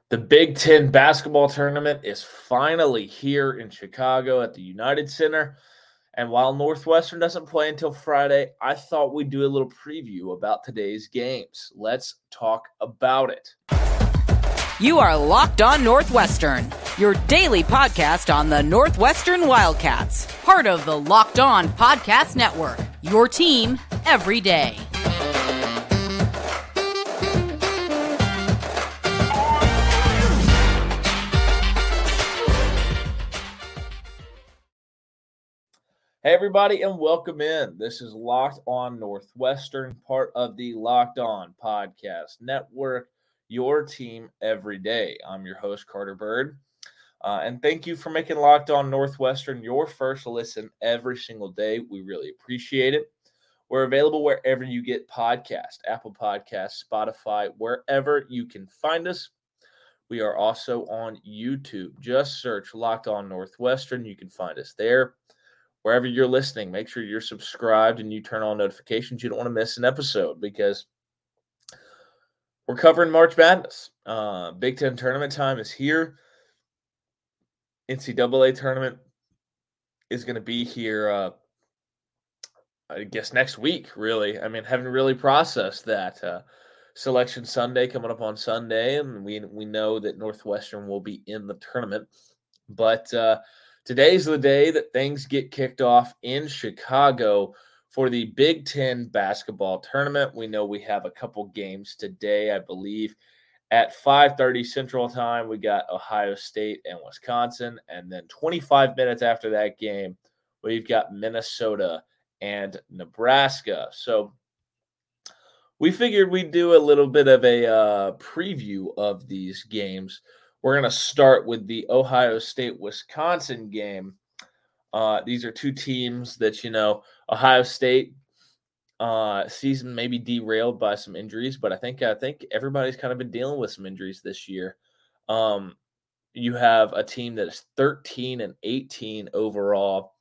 The Big Ten basketball tournament is finally here in Chicago at the United Center. And while Northwestern doesn't play until Friday, I thought we'd do a little preview about today's games. Let's talk about it. You are Locked On Northwestern, your daily podcast on the Northwestern Wildcats, part of the Locked On Podcast Network, your team every day. Hey, everybody, and welcome in. This is Locked On Northwestern, part of the Locked On Podcast Network, your team every day. I'm your host, Carter Bird, and thank you for making Locked On Northwestern your first listen every single day. We really appreciate it. We're available wherever you get podcasts, Apple Podcasts, Spotify, wherever you can find us. We are also on YouTube. Just search Locked On Northwestern. You can find us there. Wherever you're listening, make sure you're subscribed and you turn on notifications. You don't want to miss an episode because we're covering March Madness. Big Ten tournament time is here. NCAA tournament is going to be here, I guess, next week, really. I mean, haven't really processed that. Selection Sunday coming up on Sunday, and we know that Northwestern will be in the tournament. But today's the day that things get kicked off in Chicago for the Big Ten basketball tournament. We know we have a couple games today, I believe. At 5:30 Central Time, we got Ohio State and Wisconsin. And then 25 minutes after that game, we've got Minnesota and Nebraska. So we figured we'd do a little bit of a preview of these games. We're going to start with the Ohio State-Wisconsin game. These are two teams that, Ohio State season maybe derailed by some injuries, but I think everybody's kind of been dealing with some injuries this year. You have a team that is 13-18 overall,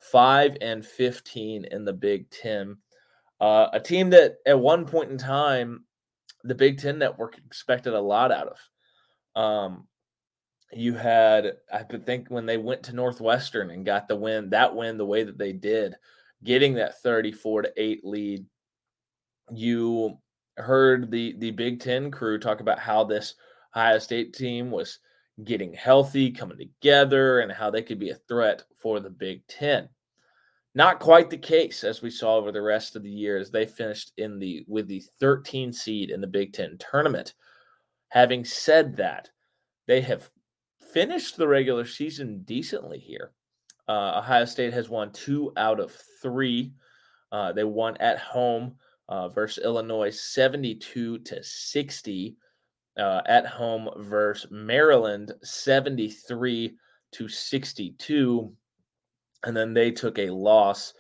5-15 in the Big Ten. A team that at one point in time, the Big Ten Network expected a lot out of. You had, I think, when they went to Northwestern and got the win the way that they did, getting that 34-8 lead. You heard the Big Ten crew talk about how this Ohio State team was getting healthy, coming together, and how they could be a threat for the Big Ten. Not quite the case, as we saw over the rest of the year, as they finished with the 13 seed in the Big Ten tournament. Having said that, they have finished the regular season decently here. Ohio State has won 2 out of 3. They won at home versus Illinois 72-60. At home versus Maryland 73-62. And then they took a loss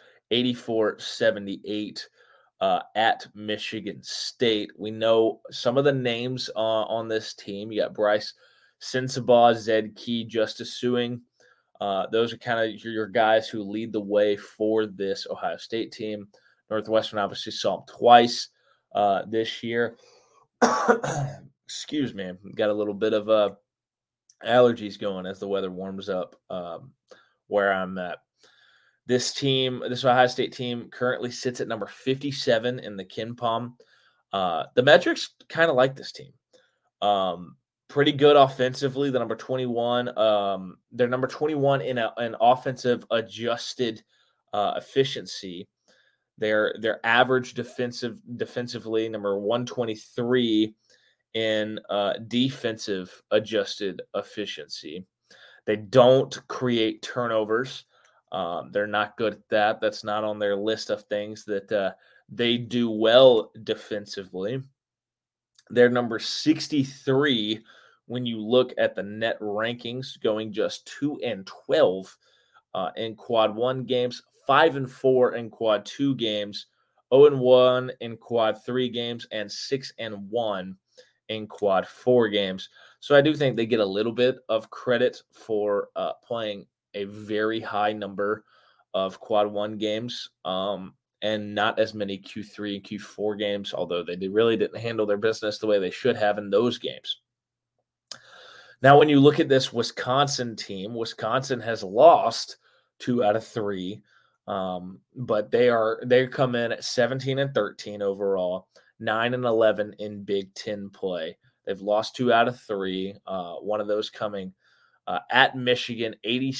84-78 at Michigan State. We know some of the names on this team. You got Bryce Sensabaugh, Zed Key, Justice Sueing. Those are kind of your guys who lead the way for this Ohio State team. Northwestern obviously saw them twice this year. Excuse me. Got a little bit of allergies going as the weather warms up where I'm at. This Ohio State team currently sits at number 57 in the KenPom. The metrics kind of like this team. Pretty good offensively. The number 21. They're number 21 in an offensive adjusted efficiency. Their average defensively, number 123 in defensive adjusted efficiency. They don't create turnovers. They're not good at that. That's not on their list of things that they do well defensively. They're number 63 when you look at the net rankings, going just 2-12 in quad 1 games, 5-4 in quad 2 games, 0-1 in quad 3 games, and 6-1 in quad 4 games. So I do think they get a little bit of credit for playing a very high number of quad 1 games and not as many Q3 and Q4 games, although they really didn't handle their business the way they should have in those games. Now, when you look at this Wisconsin team, Wisconsin has lost 2 out of 3, but they come in at 17-13 overall, 9-11 in Big Ten play. They've lost 2 out of 3. One of those coming at Michigan,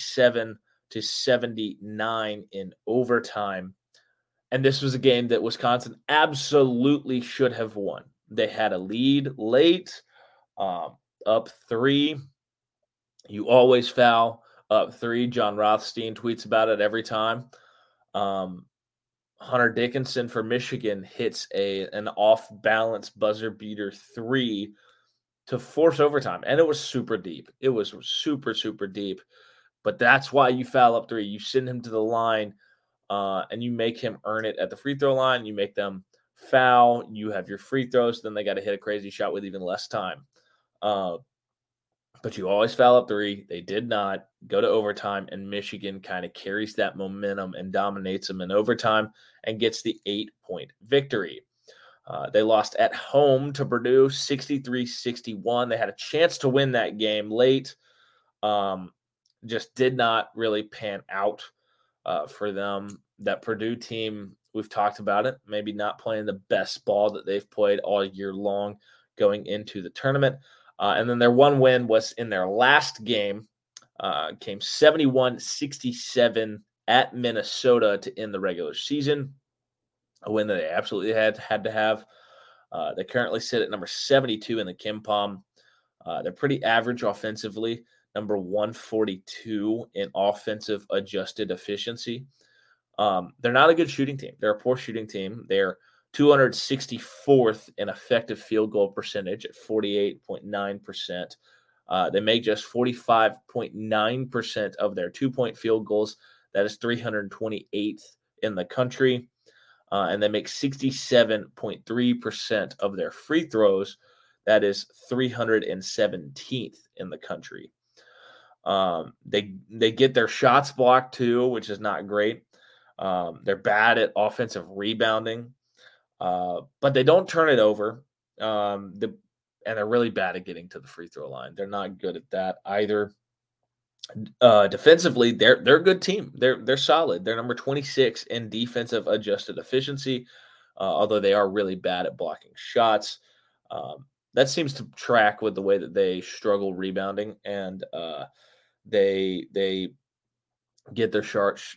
87-79 in overtime. And this was a game that Wisconsin absolutely should have won. They had a lead late, up 3. You always foul up 3. John Rothstein tweets about it every time. Hunter Dickinson for Michigan hits an off-balance buzzer beater 3 to force overtime. And it was super deep. It was super, super deep. But that's why you foul up 3. You send him to the line, and you make him earn it at the free throw line. You make them foul. You have your free throws. Then they got to hit a crazy shot with even less time. But you always foul up 3. They did not go to overtime, and Michigan kind of carries that momentum and dominates them in overtime and gets the 8-point victory. They lost at home to Purdue 63-61. They had a chance to win that game late. Just did not really pan out for them. That Purdue team, we've talked about it, maybe not playing the best ball that they've played all year long going into the tournament. And then their one win was in their last game, came 71-67 at Minnesota to end the regular season, a win that they absolutely had to have. They currently sit at number 72 in the KenPom. They're pretty average offensively, number 142 in offensive adjusted efficiency. They're not a good shooting team. They're a poor shooting team. They're 264th in effective field goal percentage at 48.9%. They make just 45.9% of their 2-point field goals. That is 328th in the country. And they make 67.3% of their free throws. That is 317th in the country. They get their shots blocked too, which is not great. They're bad at offensive rebounding. But they don't turn it over. And they're really bad at getting to the free throw line. They're not good at that either. Defensively, they're a good team. They're solid. They're number 26 in defensive adjusted efficiency, although they are really bad at blocking shots. That seems to track with the way that they struggle rebounding, and they get their shots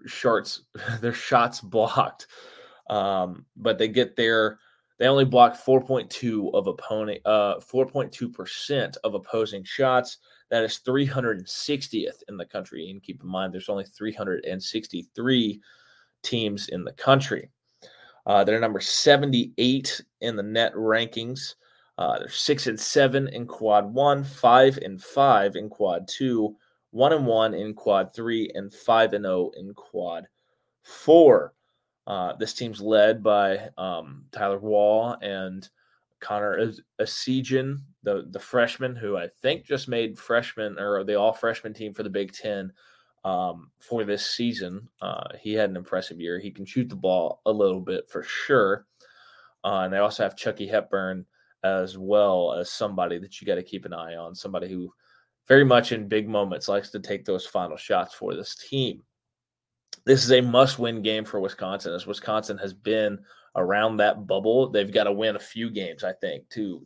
blocked. But they only block 4.2% of opposing shots. That is 360th in the country. And keep in mind, there's only 363 teams in the country. They're number 78 in the net rankings. They're 6-7 in quad 1, 5-5 in quad 2, 1-1 in quad 3, and 5-0 in quad 4. This team's led by Tyler Wall and Connor Essegian, the freshman, who I think just made freshman or the all-freshman team for the Big Ten for this season. He had an impressive year. He can shoot the ball a little bit for sure. And they also have Chucky Hepburn as well as somebody that you got to keep an eye on, somebody who very much in big moments likes to take those final shots for this team. This is a must-win game for Wisconsin, as Wisconsin has been around that bubble. They've got to win a few games, I think, to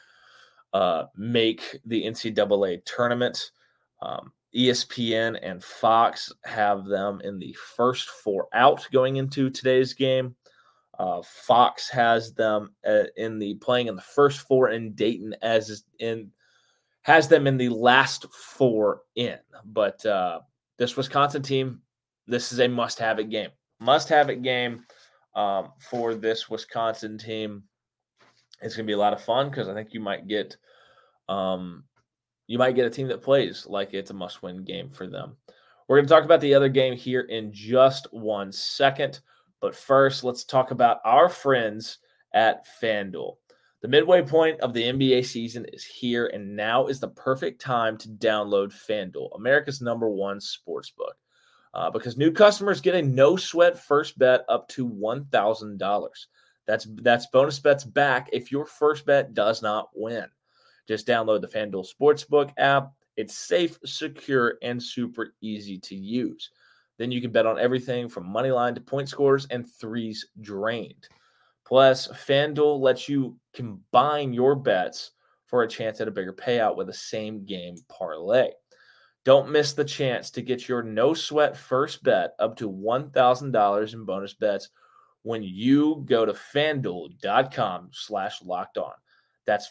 make the NCAA tournament. ESPN and Fox have them in the first 4 out going into today's game. Fox has them playing in the first 4 in Dayton, has them in the last 4 in. But this Wisconsin team, this is a must-have-it game. Must-have-it game for this Wisconsin team. It's going to be a lot of fun because I think you might get a team that plays like it's a must-win game for them. We're going to talk about the other game here in just 1 second. But first, let's talk about our friends at FanDuel. The midway point of the NBA season is here, and now is the perfect time to download FanDuel, America's #1 sportsbook. Because new customers get a no-sweat first bet up to $1,000. That's bonus bets back if your first bet does not win. Just download the FanDuel Sportsbook app. It's safe, secure, and super easy to use. Then you can bet on everything from money line to point scores and threes drained. Plus, FanDuel lets you combine your bets for a chance at a bigger payout with a same game parlay. Don't miss the chance to get your no sweat first bet up to $1,000 in bonus bets when you go to FanDuel.com/lockedon. That's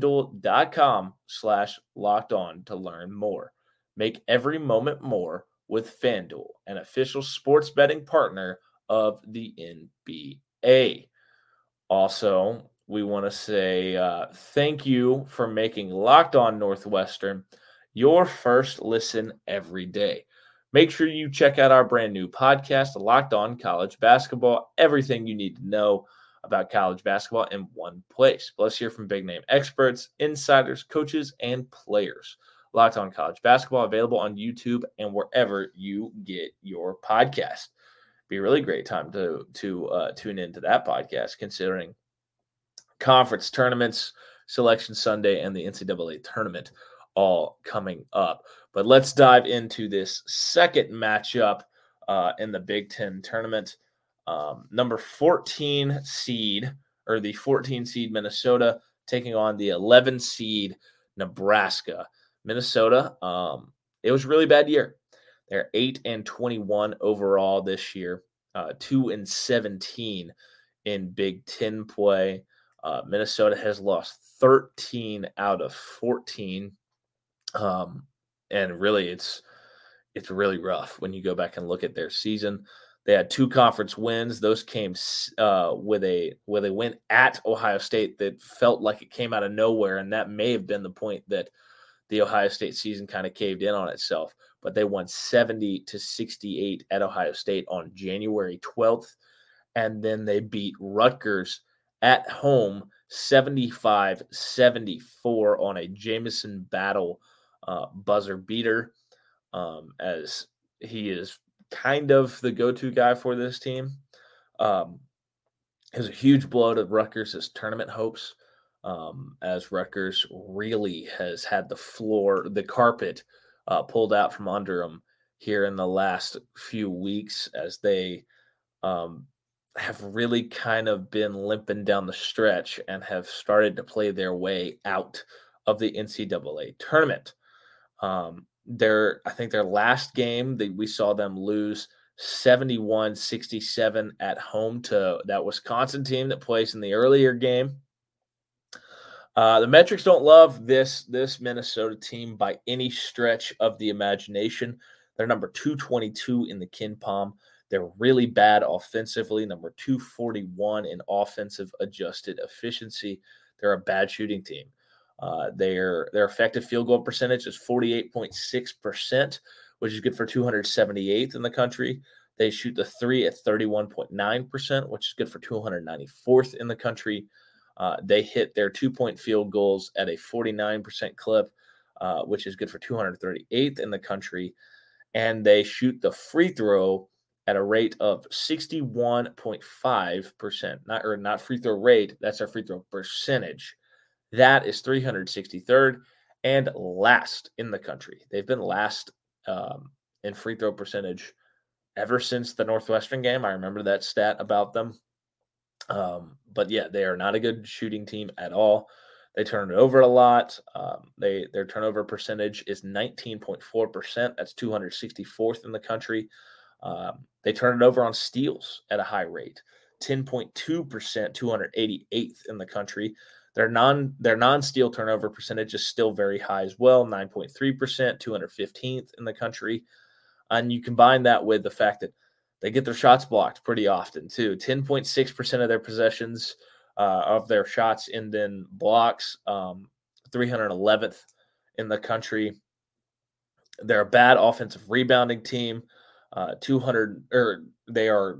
FanDuel.com/lockedon to learn more. Make every moment more with FanDuel, an official sports betting partner of the NBA. Also, we want to say thank you for making Locked On Northwestern your first listen every day. Make sure you check out our brand new podcast, Locked On College Basketball. Everything you need to know about college basketball in one place. Plus, hear from big name experts, insiders, coaches, and players. Locked On College Basketball, available on YouTube and wherever you get your podcast. Be a really great time to tune into that podcast, considering conference tournaments, Selection Sunday, and the NCAA tournament all coming up. But let's dive into this second matchup in the Big Ten tournament. Number 14 seed, or the 14 seed Minnesota, taking on the 11 seed Nebraska. Minnesota, it was a really bad year. They're 8-21 overall this year, 2-17 in Big Ten play. Minnesota has lost 13 out of 14. And really, it's really rough when you go back and look at their season. They had 2 conference wins. Those came with a win at Ohio State that felt like it came out of nowhere, and that may have been the point that the Ohio State season kind of caved in on itself. But they won 70-68 at Ohio State on January 12th, and then they beat Rutgers at home 75-74 on a Jamison Battle buzzer beater, as he is kind of the go-to guy for this team. It was a huge blow to Rutgers' tournament hopes, as Rutgers really has had the carpet pulled out from under them here in the last few weeks, as they have really kind of been limping down the stretch and have started to play their way out of the NCAA tournament. I think their last game, we saw them lose 71-67 at home to that Wisconsin team that plays in the earlier game. The metrics don't love this Minnesota team by any stretch of the imagination. They're number 222 in the KenPom. They're really bad offensively, number 241 in offensive adjusted efficiency. They're a bad shooting team. Their effective field goal percentage is 48.6%, which is good for 278th in the country. They shoot the 3 at 31.9%, which is good for 294th in the country. They hit their 2-point field goals at a 49% clip, which is good for 238th in the country. And they shoot the free throw at a rate of 61.5%. Not free throw rate, that's our free throw percentage. That is 363rd and last in the country. They've been last in free throw percentage ever since the Northwestern game. I remember that stat about them. But yeah, they are not a good shooting team at all. They turn it over a lot. Their turnover percentage is 19.4%. That's 264th in the country. They turn it over on steals at a high rate, 10.2%, 288th in the country. Their non-steal turnover percentage is still very high as well, 9.3%, 215th in the country. And you combine that with the fact that they get their shots blocked pretty often too. 10.6% of their possessions of their shots end in blocks, 311th in the country. They're a bad offensive rebounding team. They are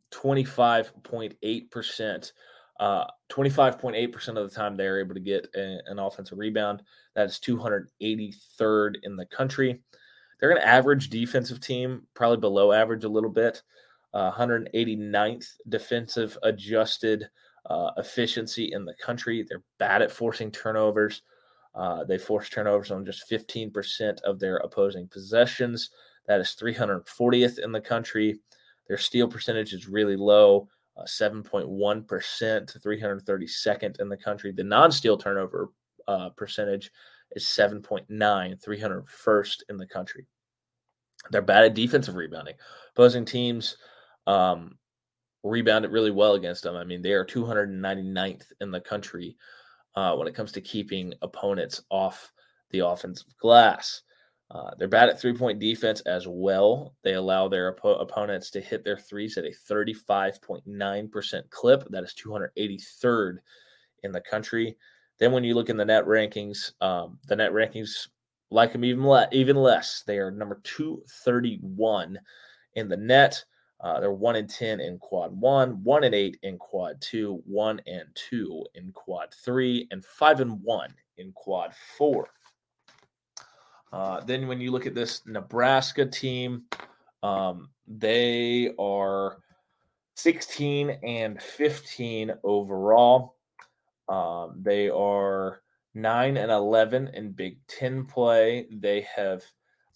25.8%. 25.8% of the time they're able to get an offensive rebound. That's 283rd in the country. They're an average defensive team, probably below average a little bit. 189th defensive adjusted efficiency in the country. They're bad at forcing turnovers. They force turnovers on just 15% of their opposing possessions. That is 340th in the country. Their steal percentage is really low, 7.1% to 332nd in the country. The non-steal turnover percentage is 7.9, 301st in the country. They're bad at defensive rebounding. Opposing teams rebound it really well against them. I mean, they are 299th in the country when it comes to keeping opponents off the offensive glass. They're bad at three-point defense as well. They allow their opponents to hit their threes at a 35.9% clip. That is 283rd in the country. Then when you look in the net rankings like them even less. They are number 231 in the net. They're 1-10 in quad 1, 1-8 in quad 2, 1-2 in quad 3, and 5-1 in quad 4. Then when you look at this Nebraska team, they are 16-15 overall. They are 9-11 in Big Ten play. They have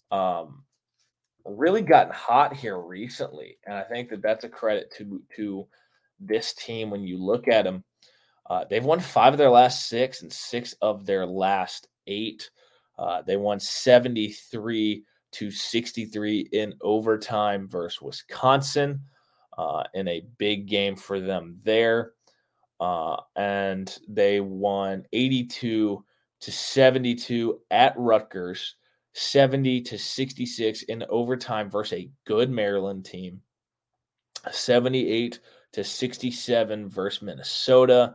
really gotten hot here recently, and I think that that's a credit to this team. When you look at them, they've won 5 of their last 6 and 6 of their last 8. They won 73-63 in overtime versus Wisconsin in a big game for them there. And they won 82-72 at Rutgers, 70-66 in overtime versus a good Maryland team, 78-67 versus Minnesota,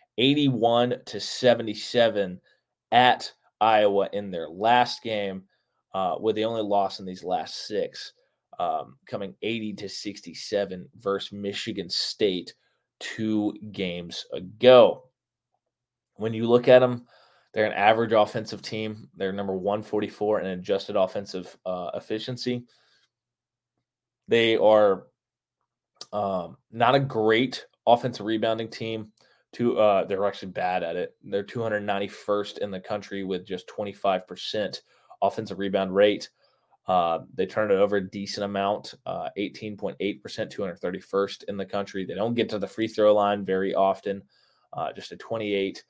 81-77 at Iowa in their last game, with the only loss in these last 6, coming 80-67 versus Michigan State 2 games ago. When you look at them, they're an average offensive team. They're number 144 in adjusted offensive efficiency. They are not a great offensive rebounding team. They're actually bad at it. They're 291st in the country with just 25% offensive rebound rate. They turn it over a decent amount, 18.8%, 231st in the country. They don't get to the free throw line very often, just a 28%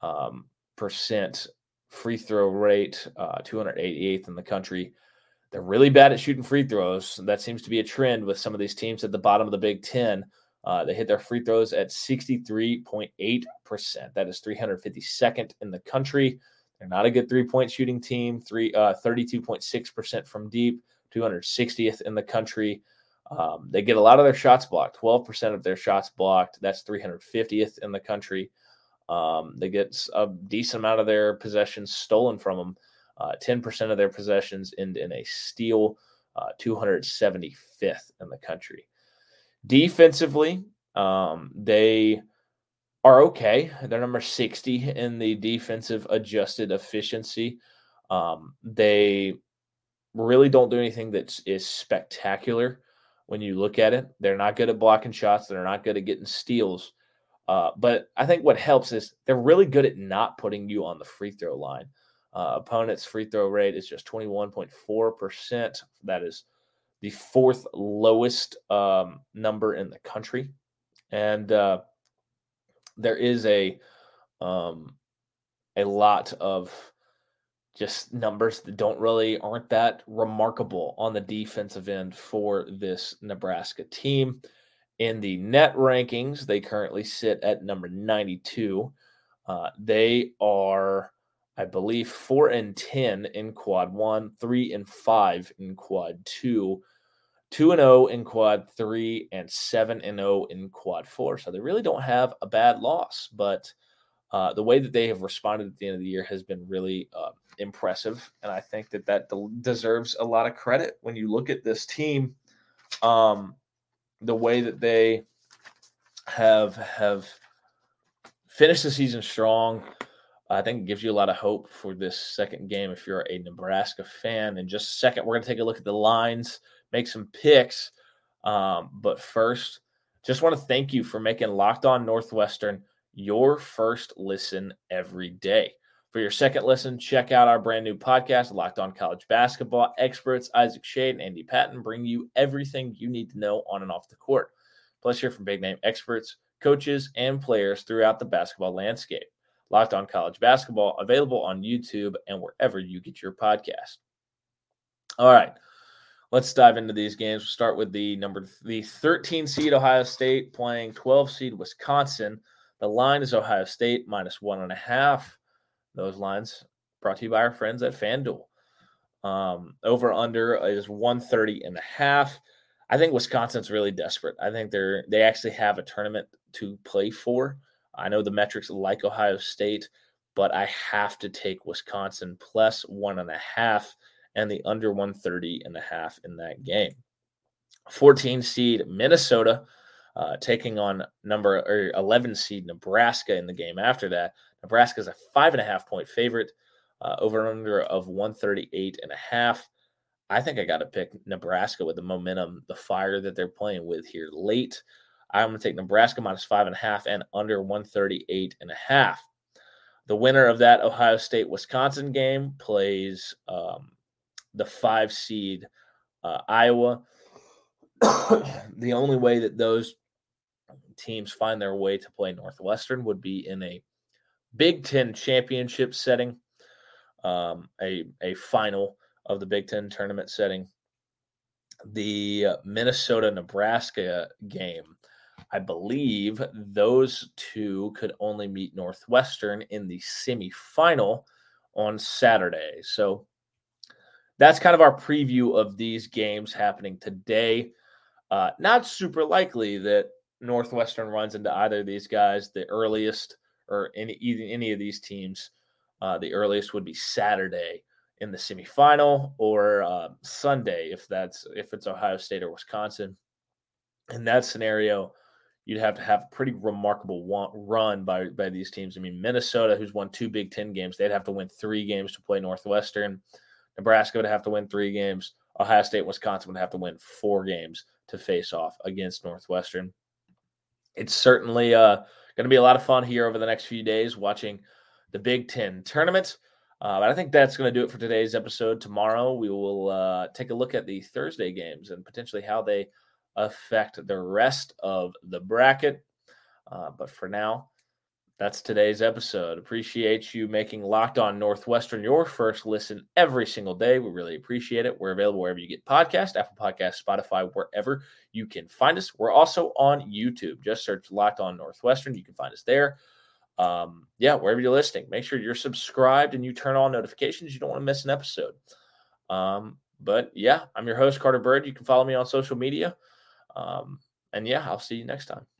free throw rate, 288th in the country. They're really bad at shooting free throws. That seems to be a trend with some of these teams at the bottom of the Big Ten. They hit their free throws at 63.8%. That is 352nd in the country. They're not a good three-point shooting team. 32.6% from deep, 260th in the country. They get a lot of their shots blocked, 12% of their shots blocked. That's 350th in the country. They get a decent amount of their possessions stolen from them. 10% of their possessions end in a steal, 275th in the country. Defensively, they are okay. They're number 60 in the defensive adjusted efficiency. They really don't do anything that is spectacular when you look at it. They're not good at blocking shots. They're not good at getting steals. But I think what helps is they're really good at not putting you on the free throw line. Opponent's free throw rate is just 21.4%. That is the 4th lowest number in the country. And there is a lot of just numbers that aren't that remarkable on the defensive end for this Nebraska team. In the net rankings, they currently sit at number 92. They are, I believe, 4-10 in quad 1, 3-5 in quad 2, 2-0 in quad 3, and 7-0 in quad 4. So they really don't have a bad loss, but the way that they have responded at the end of the year has been really impressive, and I think that deserves a lot of credit. When you look at this team, the way that they have finished the season strong, I think it gives you a lot of hope for this second game if you're a Nebraska fan. In just a second, we're going to take a look at the lines, make some picks. But first, just want to thank you for making Locked On Northwestern your first listen every day. For your second listen, check out our brand new podcast, Locked On College Basketball. Experts Isaac Shade and Andy Patton bring you everything you need to know on and off the court. Plus, hear from big-name experts, coaches, and players throughout the basketball landscape. Locked On College Basketball, available on YouTube and wherever you get your podcast. All right, let's dive into these games. We'll start with the 13 seed Ohio State playing 12 seed Wisconsin. The line is Ohio State minus 1.5. Those lines brought to you by our friends at FanDuel. Over under is 130.5. I think Wisconsin's really desperate. I think they actually have a tournament to play for. I know the metrics like Ohio State, but I have to take Wisconsin plus 1.5 and the under 130.5 in that game. 14 seed Minnesota taking on number 11 seed Nebraska in the game after that. Nebraska is a 5.5 point favorite, over under of 138.5. I think I got to pick Nebraska with the momentum, the fire that they're playing with here late. I'm going to take Nebraska minus 5.5 and under 138.5. The winner of that Ohio State-Wisconsin game plays the 5 seed Iowa. The only way that those teams find their way to play Northwestern would be in a Big Ten championship setting, a final of the Big Ten tournament setting. The Minnesota-Nebraska game, I believe those two could only meet Northwestern in the semifinal on Saturday. So that's kind of our preview of these games happening today. Not super likely that Northwestern runs into either of these guys. The earliest, or any of these teams, the earliest would be Saturday in the semifinal, or Sunday if it's Ohio State or Wisconsin. In that scenario, you'd have to have a pretty remarkable run by these teams. I mean, Minnesota, who's won 2 Big Ten games, they'd have to win 3 games to play Northwestern. Nebraska would have to win 3 games. Ohio State, Wisconsin would have to win 4 games to face off against Northwestern. It's certainly going to be a lot of fun here over the next few days watching the Big Ten tournament. But I think that's going to do it for today's episode. Tomorrow, we will take a look at the Thursday games and potentially how they affect the rest of the bracket. But for now, that's today's episode. Appreciate you making Locked On Northwestern your first listen every single day. We really appreciate it. We're available wherever you get podcasts, Apple Podcasts, Spotify, wherever you can find us. We're also on YouTube. Just search Locked On Northwestern. You can find us there. Wherever you're listening, make sure you're subscribed and you turn on notifications. You don't want to miss an episode. I'm your host, Carter Bird. You can follow me on social media. I'll see you next time.